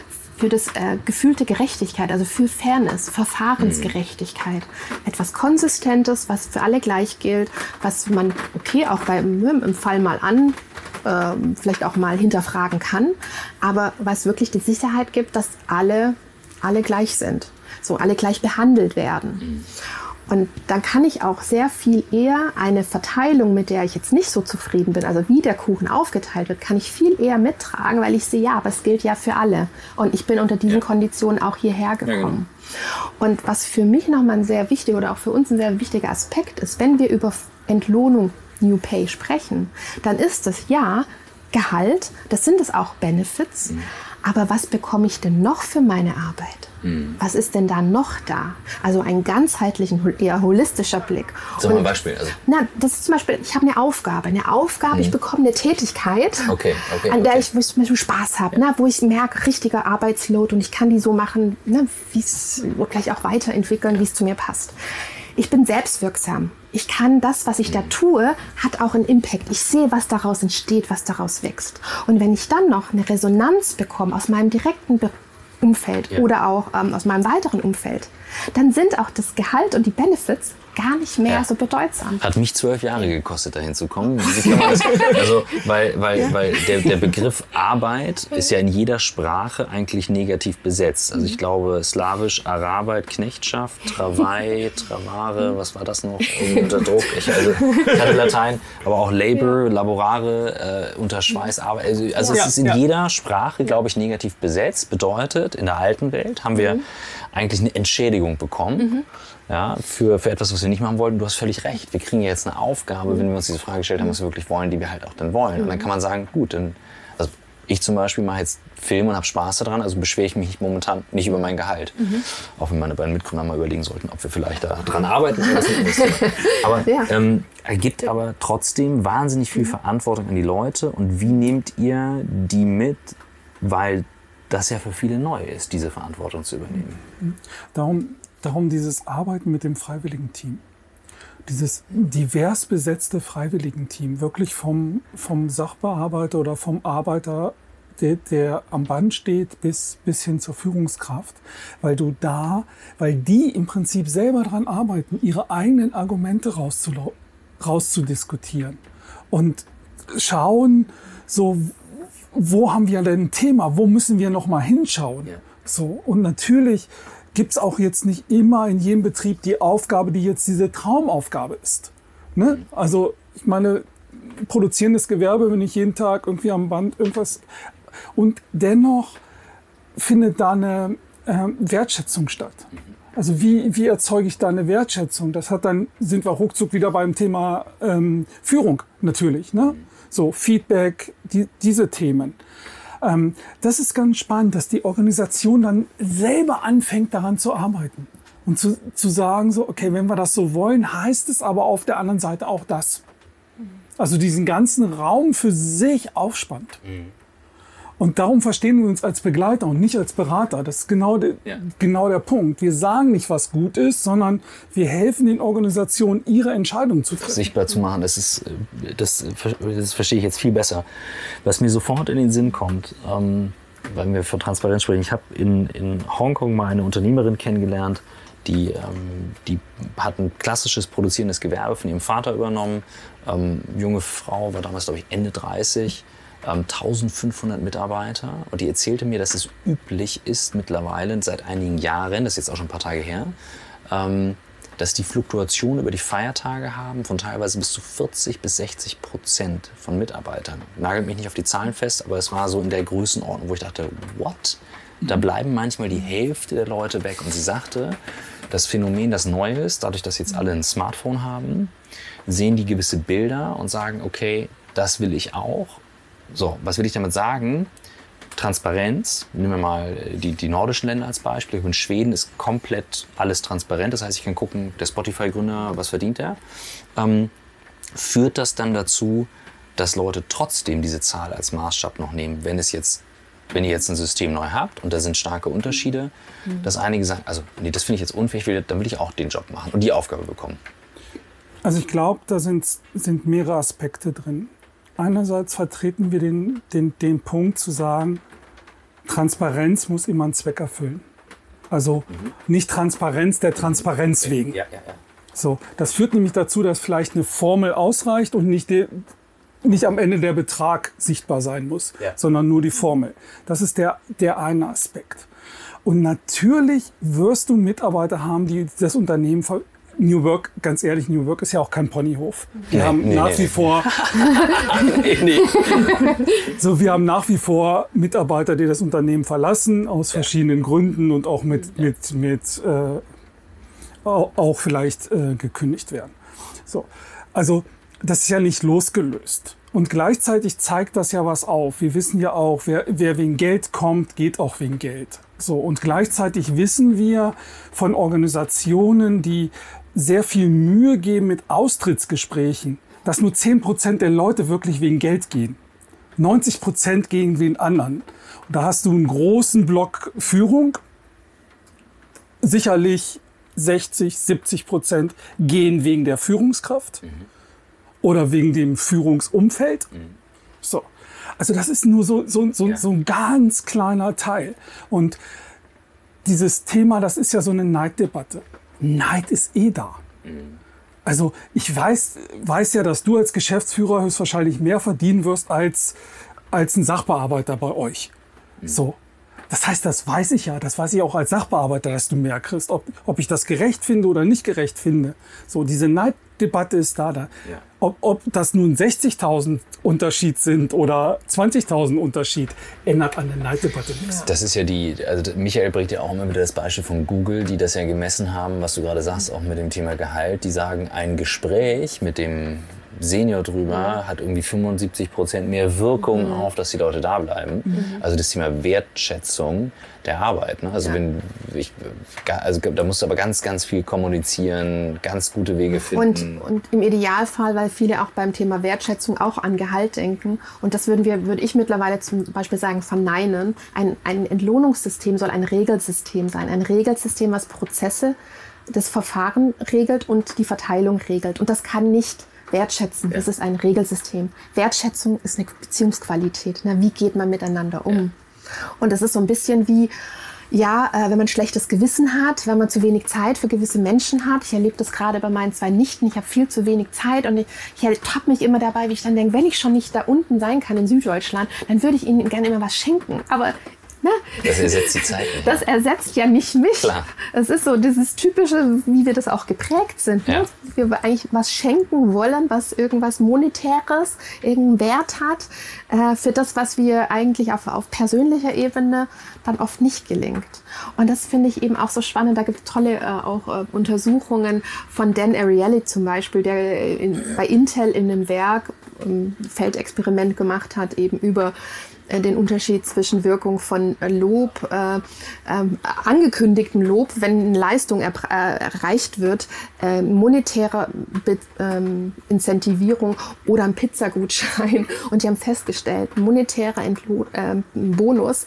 das gefühlte Gerechtigkeit, also für Fairness, Verfahrensgerechtigkeit. Etwas Konsistentes, was für alle gleich gilt, was man, auch im Fall mal vielleicht auch mal hinterfragen kann, aber was wirklich die Sicherheit gibt, dass alle gleich sind, so alle gleich behandelt werden. Und dann kann ich auch sehr viel eher eine Verteilung, mit der ich jetzt nicht so zufrieden bin, also wie der Kuchen aufgeteilt wird, kann ich viel eher mittragen, weil ich sehe, aber es gilt ja für alle. Und ich bin unter diesen Konditionen auch hierher gekommen. Und was für mich nochmal ein sehr wichtiger oder auch für uns ein sehr wichtiger Aspekt ist, wenn wir über Entlohnung New Pay sprechen, dann ist es Gehalt, das sind es auch Benefits, aber was bekomme ich denn noch für meine Arbeit? Was ist denn da noch da? Also ein ganzheitlichen, eher holistischer Blick. Sag mal ein Beispiel. Also. Das ist zum Beispiel, ich habe eine Aufgabe, ich bekomme eine Tätigkeit, an der ich zum Beispiel Spaß habe, wo ich merke, richtiger Arbeitsload und ich kann die so machen, wie es gleich auch weiterentwickeln, wie es zu mir passt. Ich bin selbstwirksam. Ich kann das, was ich da tue, hat auch einen Impact. Ich sehe, was daraus entsteht, was daraus wächst. Und wenn ich dann noch eine Resonanz bekomme aus meinem direkten Umfeld oder auch aus meinem weiteren Umfeld, dann sind auch das Gehalt und die Benefits gar nicht mehr so bedeutsam. Hat mich 12 Jahre gekostet, dahin zu kommen. Also, weil der Begriff Arbeit ist ja in jeder Sprache eigentlich negativ besetzt. Also ich glaube, Slawisch, Arbeit, Knechtschaft, Travai, Travare, was war das noch? Unter Druck. Ich hatte Latein, aber auch Labor, Laborare, unter Schweiß, Arbeit. Also es ist in jeder Sprache, glaube ich, negativ besetzt. Bedeutet, in der alten Welt haben wir eigentlich eine Entschädigung bekommen. Für etwas, was wir nicht machen wollten. Du hast völlig recht. Wir kriegen jetzt eine Aufgabe, wenn wir uns diese Frage gestellt haben, was wir wirklich wollen, die wir halt auch dann wollen. Und dann kann man sagen, gut, also ich zum Beispiel mache jetzt Film und habe Spaß daran, also beschwere ich mich momentan nicht über mein Gehalt. Auch wenn meine beiden Mitgründer mal überlegen sollten, ob wir vielleicht da dran arbeiten. Aber gibt aber trotzdem wahnsinnig viel Verantwortung an die Leute. Und wie nehmt ihr die mit? Weil das ja für viele neu ist, diese Verantwortung zu übernehmen. Darum dieses Arbeiten mit dem Freiwilligenteam. Dieses divers besetzte Freiwilligenteam, wirklich vom Sachbearbeiter oder vom Arbeiter, der am Band steht, bis hin zur Führungskraft. Weil die im Prinzip selber daran arbeiten, ihre eigenen Argumente rauszudiskutieren. Und schauen, so, wo haben wir denn ein Thema? Wo müssen wir noch mal hinschauen? So, und natürlich gibt es auch jetzt nicht immer in jedem Betrieb die Aufgabe, die jetzt diese Traumaufgabe ist. Ne? Also ich meine, produzierendes Gewerbe, wenn ich jeden Tag irgendwie am Band irgendwas... Und dennoch findet da eine Wertschätzung statt. Also wie erzeuge ich da eine Wertschätzung? Sind wir ruckzuck wieder beim Thema Führung natürlich. Ne? So Feedback, diese Themen. Das ist ganz spannend, dass die Organisation dann selber anfängt, daran zu arbeiten. Und zu sagen, so, okay, wenn wir das so wollen, heißt es aber auf der anderen Seite auch das. Also diesen ganzen Raum für sich aufspannt. Und darum verstehen wir uns als Begleiter und nicht als Berater. Das ist genau der Punkt. Wir sagen nicht, was gut ist, sondern wir helfen den Organisationen, ihre Entscheidungen zu treffen. Sichtbar zu machen, das verstehe ich jetzt viel besser. Was mir sofort in den Sinn kommt, weil wir von Transparenz sprechen, ich habe in Hongkong mal eine Unternehmerin kennengelernt, die hat ein klassisches produzierendes Gewerbe von ihrem Vater übernommen. Junge Frau, war damals, glaube ich, Ende 30. 1500 Mitarbeiter, und die erzählte mir, dass es üblich ist mittlerweile seit einigen Jahren, das ist jetzt auch schon ein paar Tage her, dass die Fluktuation über die Feiertage haben von teilweise bis zu 40-60% von Mitarbeitern. Nagelt mich nicht auf die Zahlen fest, aber es war so in der Größenordnung, wo ich dachte, what? Da bleiben manchmal die Hälfte der Leute weg. Und sie sagte, das Phänomen, das neu ist, dadurch, dass jetzt alle ein Smartphone haben, sehen die gewisse Bilder und sagen, okay, das will ich auch. So, was will ich damit sagen? Transparenz, nehmen wir mal die nordischen Länder als Beispiel. In Schweden ist komplett alles transparent. Das heißt, ich kann gucken, der Spotify-Gründer, was verdient er? Führt das dann dazu, dass Leute trotzdem diese Zahl als Maßstab noch nehmen, wenn ihr jetzt ein System neu habt und da sind starke Unterschiede, dass einige sagen, also nee, das finde ich jetzt unfair, dann will ich auch den Job machen und die Aufgabe bekommen. Also ich glaube, da sind mehrere Aspekte drin. Einerseits vertreten wir den Punkt zu sagen, Transparenz muss immer einen Zweck erfüllen. Also nicht Transparenz der Transparenz wegen. Ja. So, das führt nämlich dazu, dass vielleicht eine Formel ausreicht und nicht am Ende der Betrag sichtbar sein muss, sondern nur die Formel. Das ist der eine Aspekt. Und natürlich wirst du Mitarbeiter haben, die das Unternehmen New Work, ganz ehrlich, New Work ist ja auch kein Ponyhof. Wir haben nach wie vor wir haben nach wie vor Mitarbeiter, die das Unternehmen verlassen aus verschiedenen Gründen und auch auch vielleicht gekündigt werden. So, also das ist ja nicht losgelöst. Und gleichzeitig zeigt das ja was auf. Wir wissen ja auch, wer wegen Geld kommt, geht auch wegen Geld. So, und gleichzeitig wissen wir von Organisationen, die sehr viel Mühe geben mit Austrittsgesprächen, dass nur 10% der Leute wirklich wegen Geld gehen. 90% gegen den anderen. Und da hast du einen großen Block Führung. Sicherlich 60-70% gehen wegen der Führungskraft oder wegen dem Führungsumfeld. So. Also das ist nur so ein ganz kleiner Teil. Und dieses Thema, das ist ja so eine Neiddebatte. Neid ist da. Also ich weiß ja, dass du als Geschäftsführer höchstwahrscheinlich mehr verdienen wirst als ein Sachbearbeiter bei euch. So. Das heißt, das weiß ich auch als Sachbearbeiter, dass du mehr kriegst, ob ich das gerecht finde oder nicht gerecht finde. So, diese Neiddebatte ist da. Ja. Ob das nun 60.000 Unterschied sind oder 20.000 Unterschied, ändert an der Neiddebatte nichts. Das ist ja also Michael bringt ja auch immer wieder das Beispiel von Google, die das ja gemessen haben, was du gerade sagst, auch mit dem Thema Gehalt. Die sagen, ein Gespräch mit dem Senior drüber hat irgendwie 75% mehr Wirkung auf, dass die Leute da bleiben. Also das Thema Wertschätzung der Arbeit. Ne? Also da musst du aber ganz, ganz viel kommunizieren, ganz gute Wege finden. Und im Idealfall, weil viele auch beim Thema Wertschätzung auch an Gehalt denken, und das würde ich mittlerweile zum Beispiel sagen, verneinen, ein Entlohnungssystem soll ein Regelsystem sein. Ein Regelsystem, was Prozesse, das Verfahren regelt und die Verteilung regelt. Und das kann nicht Wertschätzen, das ist ein Regelsystem. Wertschätzung ist eine Beziehungsqualität. Ne? Wie geht man miteinander um? Ja. Und das ist so ein bisschen wie, wenn man schlechtes Gewissen hat, wenn man zu wenig Zeit für gewisse Menschen hat. Ich erlebe das gerade bei meinen 2 Nichten. Ich habe viel zu wenig Zeit und ich ertappe mich immer dabei, wie ich dann denke, wenn ich schon nicht da unten sein kann in Süddeutschland, dann würde ich ihnen gerne immer was schenken. Aber das ersetzt die Zeit nicht. Das ersetzt ja nicht mich. Klar. Das ist so dieses Typische, wie wir das auch geprägt sind. Ne? Wir eigentlich was schenken wollen, was irgendwas Monetäres, irgendeinen Wert hat, für das, was wir eigentlich auf persönlicher Ebene dann oft nicht gelingt. Und das finde ich eben auch so spannend. Da gibt es tolle Untersuchungen von Dan Ariely zum Beispiel, der bei Intel in einem Werk ein Feldexperiment gemacht hat, eben über den Unterschied zwischen Wirkung von Lob, angekündigtem Lob, wenn eine Leistung erreicht wird, monetäre Incentivierung oder ein Pizzagutschein. Und die haben festgestellt, monetärer Bonus,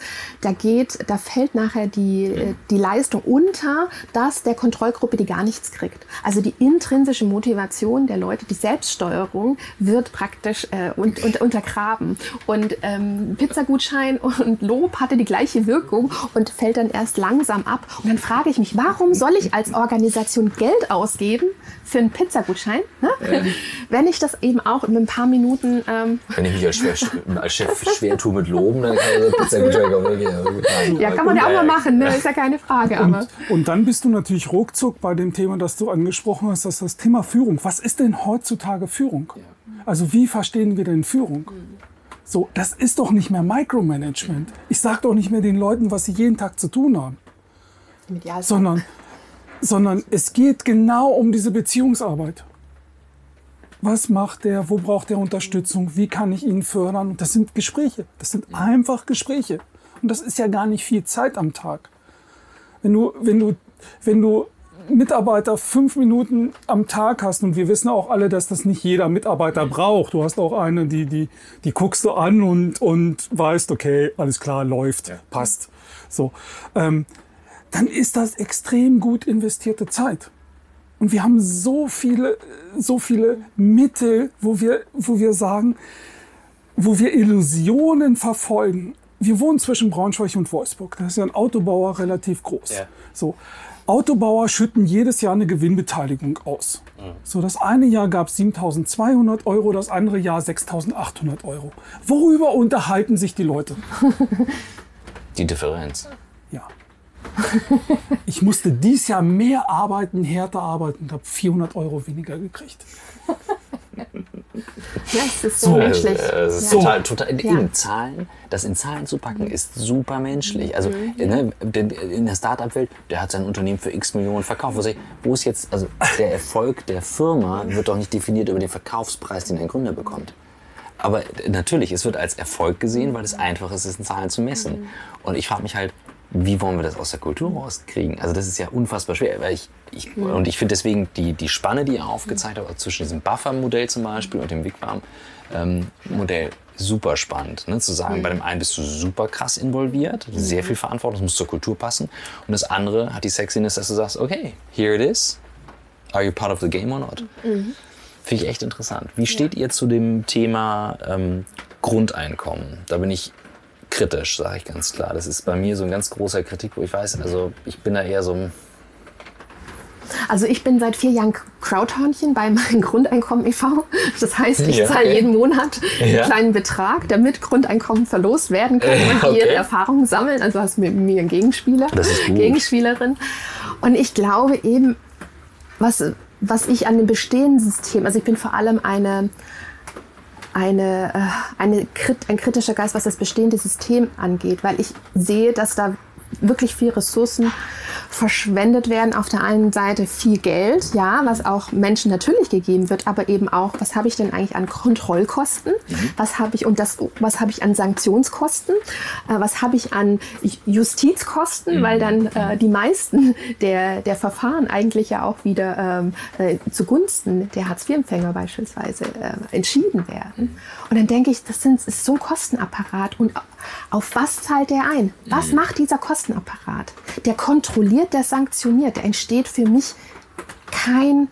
da fällt nachher die Leistung unter das der Kontrollgruppe, die gar nichts kriegt. Also die intrinsische Motivation der Leute, die Selbststeuerung wird praktisch untergraben. Und Pizzagutschein und Lob hatte die gleiche Wirkung und fällt dann erst langsam ab. Und dann frage ich mich, warum soll ich als Organisation Geld ausgeben für einen Pizzagutschein, ne? Wenn ich das eben auch in ein paar Minuten... Wenn ich mich als Chef schwer tue mit Loben, dann kann ich Pizzagutschein ja, kann man ja auch mal machen, ne? Ist ja keine Frage. Und dann bist du natürlich ruckzuck bei dem Thema, das du angesprochen hast, das ist das Thema Führung. Was ist denn heutzutage Führung? Also wie verstehen wir denn Führung? So, das ist doch nicht mehr Micromanagement. Ich sage doch nicht mehr den Leuten, was sie jeden Tag zu tun haben. Sondern es geht genau um diese Beziehungsarbeit. Was macht der? Wo braucht er Unterstützung? Wie kann ich ihn fördern? Und das sind Gespräche. Das sind einfach Gespräche. Und das ist ja gar nicht viel Zeit am Tag. Wenn du Mitarbeiter 5 Minuten am Tag hast, und wir wissen auch alle, dass das nicht jeder Mitarbeiter braucht. Du hast auch eine, die guckst du an und weißt, okay, alles klar, läuft, passt. So, dann ist das extrem gut investierte Zeit. Und wir haben so viele Mittel, wo wir sagen, wo wir Illusionen verfolgen. Wir wohnen zwischen Braunschweig und Wolfsburg. Das ist ja ein Autobauer relativ groß. Ja. So, Autobauer schütten jedes Jahr eine Gewinnbeteiligung aus. So, das eine Jahr gab es 7.200 €, das andere Jahr 6.800 €. Worüber unterhalten sich die Leute? Die Differenz. Ja. Ich musste dieses Jahr mehr arbeiten, härter arbeiten und habe 400 € weniger gekriegt. Ja, es ist so menschlich. Das ist total in Zahlen, das in Zahlen zu packen, ist super menschlich. Also in der Start-up-Welt, der hat sein Unternehmen für x Millionen verkauft. Wo ist jetzt, also der Erfolg der Firma wird doch nicht definiert über den Verkaufspreis, den ein Gründer bekommt. Aber natürlich, es wird als Erfolg gesehen, weil es einfach ist, es in Zahlen zu messen. Und ich frage mich halt, wie wollen wir das aus der Kultur rauskriegen? Also das ist ja unfassbar schwer. Weil ich finde deswegen die Spanne, die ihr aufgezeigt habt, zwischen diesem Buffer-Modell zum Beispiel und dem Wigwam-Modell, super spannend. Ne? Zu sagen, bei dem einen bist du super krass involviert, sehr viel Verantwortung, das muss zur Kultur passen. Und das andere hat die Sexiness, dass du sagst, okay, here it is. Are you part of the game or not? Finde ich echt interessant. Wie steht ihr zu dem Thema Grundeinkommen? Da bin ich kritisch, sage ich ganz klar. Das ist bei mir so ein ganz großer Kritik, wo ich weiß, also ich bin da eher so Also ich bin seit 4 Jahren Crowdhörnchen bei meinem Grundeinkommen e.V. Das heißt, ich zahle jeden Monat einen kleinen Betrag, damit Grundeinkommen verlost werden kann und die ihre Erfahrungen sammeln. Also hast du mit mir einen Gegenspieler, Gegenspielerin. Und ich glaube eben, was ich an dem bestehenden System, also ich bin vor allem ein kritischer Geist, was das bestehende System angeht, weil ich sehe, dass da wirklich viel Ressourcen verschwendet werden. Auf der einen Seite viel Geld, ja, was auch Menschen natürlich gegeben wird, aber eben auch, was habe ich denn eigentlich an Kontrollkosten? Was habe ich an Sanktionskosten? Was habe ich an Justizkosten? Weil dann die meisten der Verfahren eigentlich ja auch wieder zugunsten der Hartz-IV-Empfänger beispielsweise entschieden werden. Und dann denke ich, das ist so ein Kostenapparat. Und auf was zahlt der ein? Was macht dieser Kostenapparat? Der kontrolliert, der sanktioniert. Der entsteht für mich kein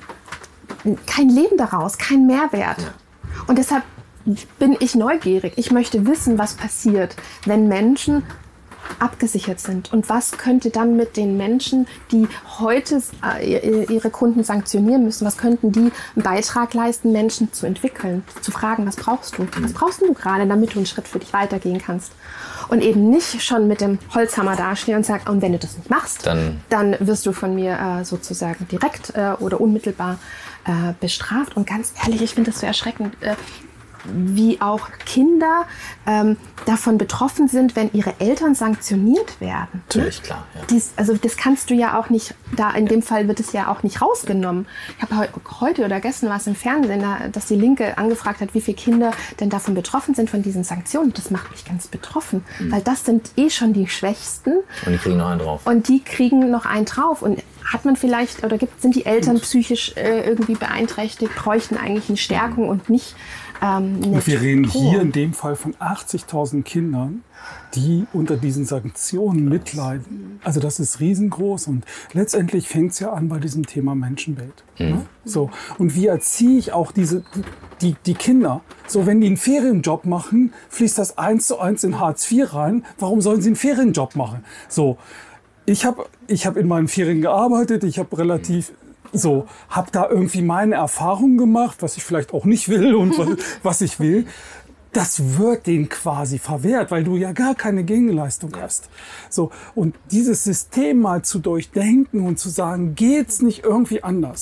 Leben daraus, kein Mehrwert. Und deshalb bin ich neugierig. Ich möchte wissen, was passiert, wenn Menschen abgesichert sind. Und was könnte dann mit den Menschen, die heute ihre Kunden sanktionieren müssen, was könnten die einen Beitrag leisten, Menschen zu entwickeln, zu fragen, was brauchst du? Was brauchst du gerade, damit du einen Schritt für dich weitergehen kannst? Und eben nicht schon mit dem Holzhammer dastehen und sagen, und wenn du das nicht machst, dann wirst du von mir sozusagen direkt oder unmittelbar bestraft. Und ganz ehrlich, ich finde das so erschreckend, wie auch Kinder davon betroffen sind, wenn ihre Eltern sanktioniert werden. Natürlich, klar. Ja. Das kannst du ja auch nicht, in dem Fall wird es ja auch nicht rausgenommen. Ich habe heute oder gestern war es im Fernsehen, dass die Linke angefragt hat, wie viele Kinder denn davon betroffen sind, von diesen Sanktionen. Das macht mich ganz betroffen, weil das sind schon die Schwächsten. Und die kriegen noch einen drauf. Und hat man vielleicht, oder sind die Eltern psychisch irgendwie beeinträchtigt, bräuchten eigentlich eine Stärkung und nicht und wir reden hier in dem Fall von 80.000 Kindern, die unter diesen Sanktionen mitleiden. Also das ist riesengroß und letztendlich fängt es ja an bei diesem Thema Menschenbild. Ne? So. Und wie erziehe ich auch die Kinder? So, wenn die einen Ferienjob machen, fließt das 1:1 in Hartz IV rein. Warum sollen sie einen Ferienjob machen? So. Ich hab in meinen Ferien gearbeitet, ich habe habe da irgendwie meine Erfahrungen gemacht, was ich vielleicht auch nicht will und was ich will. Das wird denen quasi verwehrt, weil du ja gar keine Gegenleistung hast. So, und dieses System mal zu durchdenken und zu sagen, geht's nicht irgendwie anders?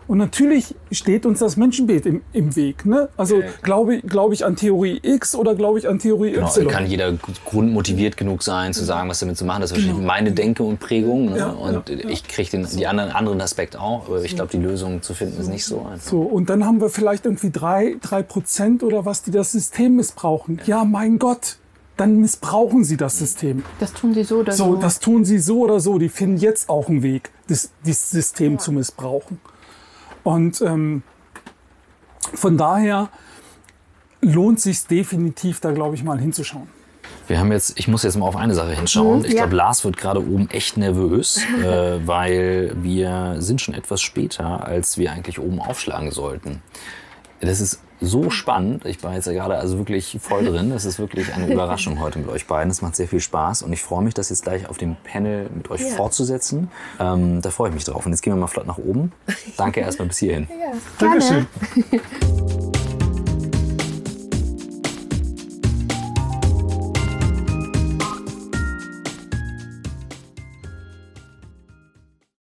Und natürlich steht uns das Menschenbild im Weg. Ne? Also glaube ich an Theorie X oder glaube ich an Theorie genau, Y? Kann jeder grundmotiviert genug sein, zu sagen, was damit zu machen. Das ist wahrscheinlich meine Denke und Prägung. Ne? Und ich kriege die anderen Aspekt auch. Aber ich glaube, die Lösung zu finden ist nicht so einfach. So, und dann haben wir vielleicht irgendwie 3% oder was, die das System missbrauchen. Ja, mein Gott, dann missbrauchen sie das System. Das tun sie so oder so. Das tun sie so oder so. Die finden jetzt auch einen Weg, das System zu missbrauchen. Und von daher lohnt sich definitiv, da glaube ich mal hinzuschauen. Ich muss jetzt mal auf eine Sache hinschauen. Ich glaube, Lars wird gerade oben echt nervös, weil wir sind schon etwas später, als wir eigentlich oben aufschlagen sollten. Das ist so spannend. Ich war jetzt ja gerade also wirklich voll drin. Das ist wirklich eine Überraschung heute mit euch beiden. Es macht sehr viel Spaß und ich freue mich, das jetzt gleich auf dem Panel mit euch fortzusetzen. Da freue ich mich drauf. Und jetzt gehen wir mal flott nach oben. Danke erstmal bis hierhin. Ja, Dankeschön.